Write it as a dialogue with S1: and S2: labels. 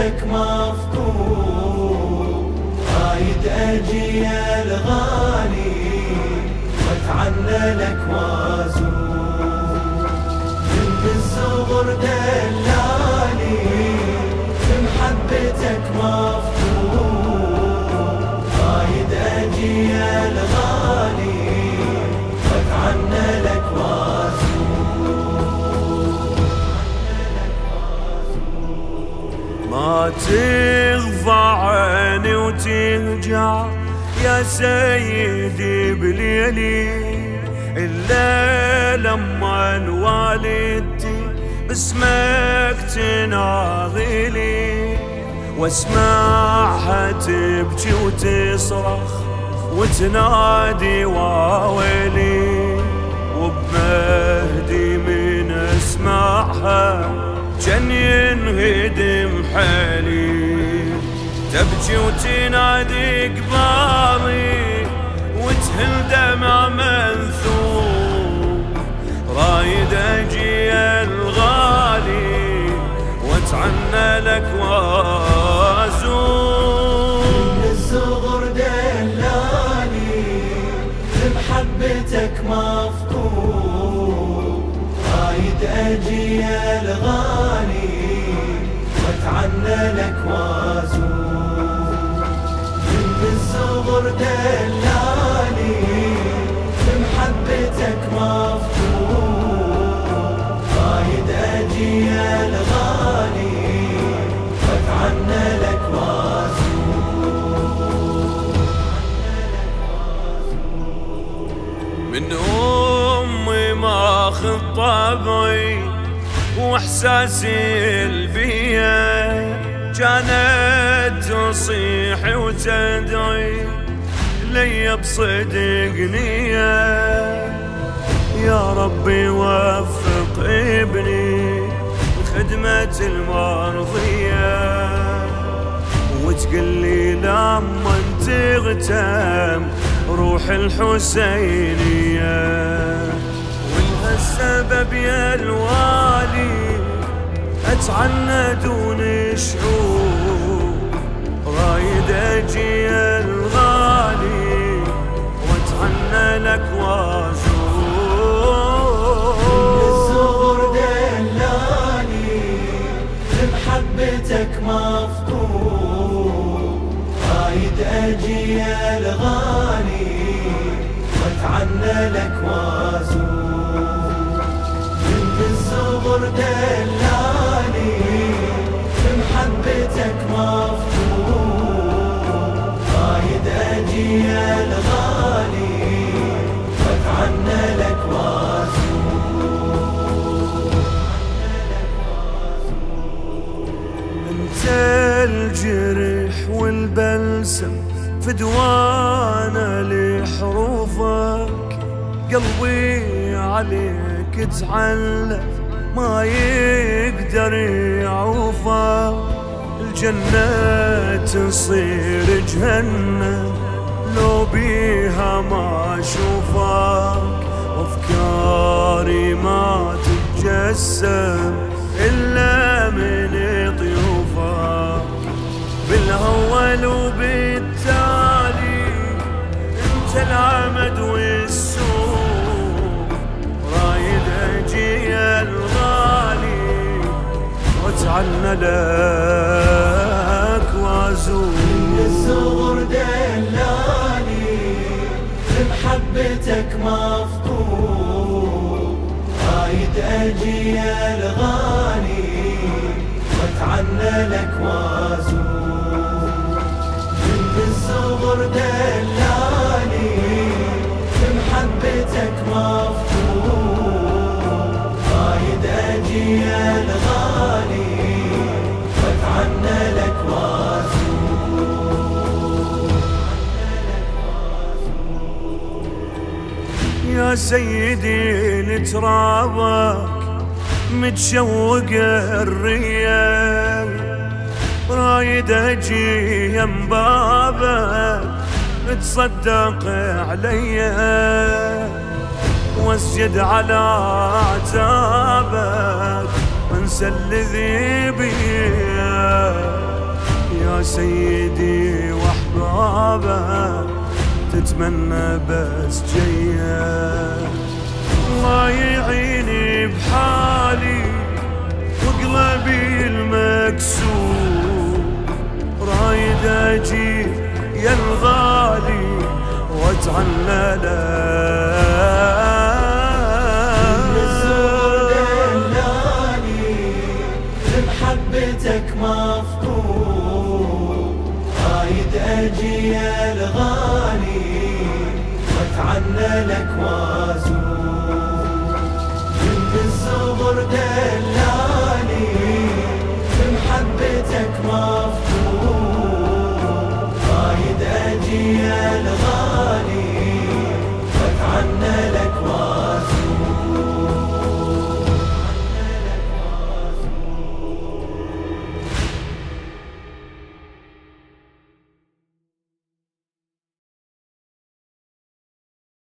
S1: محبتك مفقود، رايد أجي يا الغالي واتعنى لك وازور. من الصغر دلالي بمحبتك مفقود، رايد أجي يا الغالي واتعنى لك وازور.
S2: ما تغفى عيني وتهجع يا سيدي بليلي، إلا لما والدتي باسمك تناغيلي، واسمعها تبكي وتصرخ وتنادي واويلي، وبمهدي من اسمعها جن ينهدم حالي، تبكي وتنادي قبالي وتهل دمع منثور. رايد اجي يا الغالي واتعنى لك وازور.
S1: من الصغر دلالي بمحبتك مفقود، رايد اجي يا الغالي واتعنى لك وازور. من الصغر دلالي بمحبتك مفقود، رايد اجي يا الغالي واتعنى لك وازور.
S2: من امي ماخذ طبعي واحساسي البيه، كانت تصيح وتدعي لي بصدق نيه، يا ربي وفق ابني لخدمة المرضية، وتقلي لما تغتم روح الحسينية، ولها السبب يا الوالي اتعنى دون شعور. رايد اجي يا الغالي واتعنى لك وازور.
S1: من الصغر دلالي بمحبتك مفقود، رايد اجي يا الغالي واتعنى لك وازور. من الصغر دلالي بمحبتك مفقود، رايد اجي يا الغالي واتعنى لك وازور.
S2: انت الجرح والبلسم فدوانا لحروفك، قلبي عليك تعلق ما يقدر يعوفك، الجنة تصير جهنم لو بيها ما اشوفك، وافكاري ما تتجسم الا من طيوفك، بالاول وبالتالي انت العمد والسوق. رايد اجي يا الغالي واتعنى لك وازور.
S1: من الصغر دلالي بمحبتك مفقود، رايد اجي يا الغالي واتعنى لك وازور. من الصغر دلالي بمحبتك مفقود، رايد اجي يا الغالي واتعنى لك وازور.
S2: يا سيدي نترابك متشوق الريال، رايد اجي يم بابك تصدق عليا، واسجد على اعتابك وانسى الذي بيا، واتمنى بس جيك. الله يعيني بحالي وقلبي المكسور، رايد اجي يا الغالي واتعنى لك.
S1: بمحبتك مفقود، رايد اجي يا الغالي واتعنى لك وازور.